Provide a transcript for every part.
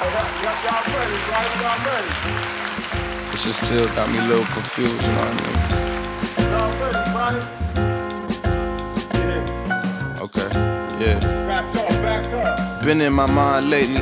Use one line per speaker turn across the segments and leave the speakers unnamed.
Y'all ready, right? Y'all ready?
It just still got me a little confused, you know what I mean?
Y'all ready, right? Yeah.
Okay, yeah.
Back up.
Been in my mind lately.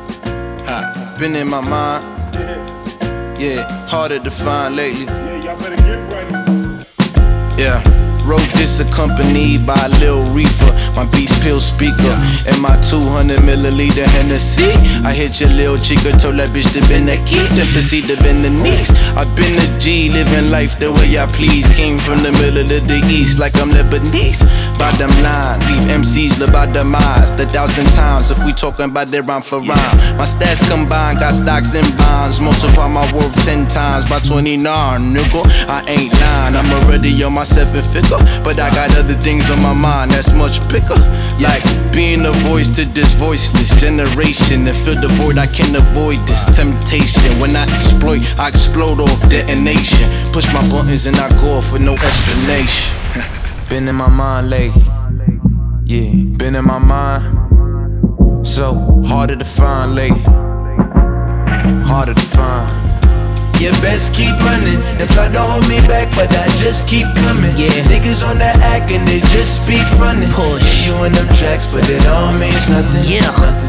Been in my mind. Yeah, harder to find lately.
Yeah, y'all better get ready.
Yeah. Wrote this accompanied by a Lil Reefer, my Beast Pill speaker, and my 200 milliliter Hennessy. I hit your Lil Chica, told that bitch to bend the key, then proceed to bend the knees. I been a G, living life the way I please. Came from the middle of the east, like I'm Lebanese. Bottom line, leave MCs live by demise. 1,000 times if we talking about their rhyme for rhyme. My stats combined, got stocks and bonds. Multiply my worth 10 times by 29, nigga. I ain't lying, I'm already on my 7th figure. But I got other things on my mind that's much bigger. Like being a voice to this voiceless generation, and fill the void, I can't avoid this temptation. When I exploit, I explode off detonation. Push my buttons and I go off with no explanation. Been in my mind lately. Yeah, been in my mind. So harder to find lately. Harder to find.
You best keep running. They try to hold me back, but I just keep coming.
Yeah.
Niggas on that act and they just be frontin'.
Push.
You in them tracks, but it all means nothing.
Yeah.
Nothing.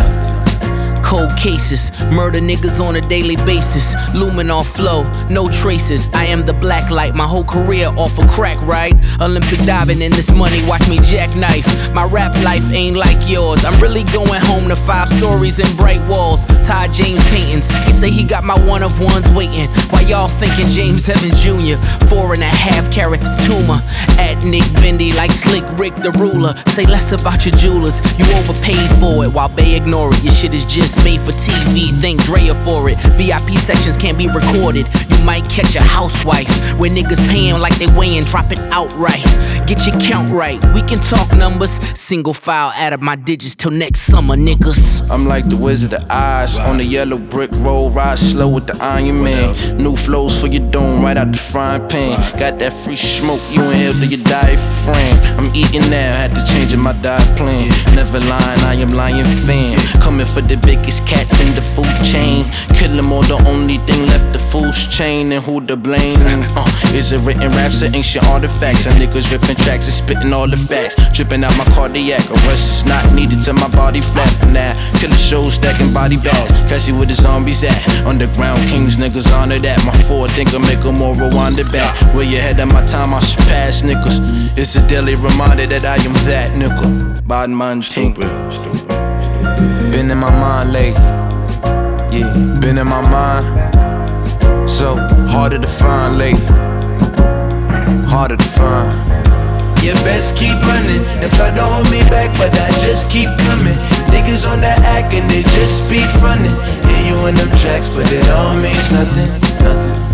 Cold cases, murder niggas on a daily basis. Luminol flow, no traces. I am the black light, my whole career off of crack, right? Olympic diving in this money, watch me jackknife. My rap life ain't like yours. I'm really going home to 5 stories and bright walls. Ty James paintings, he say he got my one of ones waiting. While y'all thinking James Evans Jr. 4.5 carats of tumor. At Nick Bendy like Slick Rick the ruler. Say less about your jewelers, you overpaid for it. While they ignore it, your shit is just made for TV, thank Drea for it. VIP sections can't be recorded. You might catch a housewife where niggas paying like they weighing, drop it outright. Get your count right, we can talk numbers. Single file out of my digits till next summer, niggas.
I'm like the Wizard of Oz on the yellow brick road, ride slow with the Iron Man. New flows for your dome, right out the frying pan. Got that free smoke, you inhale to your diaphragm. I'm eating now, had to change my diet plan. Never lying, I am lying fan. Coming for the biggest cats in the food chain. Kill them all, the only thing left the food's chain. And who to blame? Is it written raps or ancient artifacts? And niggas ripping tracks and spitting all the facts. Dripping out my cardiac, arrest is not needed till my body flat for now. Killer shows stacking body bags. Catchy where the zombies at. Underground kings, niggas honor that. My forward thinker make a more rewind it back. Way ahead of my time, I surpass niggas. It's a daily reminder that I am that nigga. Bad man ting. Been in my mind lately. Yeah, been in my mind. So harder to find lately. Harder to find.
You best keep running. They try to hold me back, but I just keep coming. Niggas on that act and they just be frontin'. Yeah, you in them tracks, but it all means nothing. Nothing.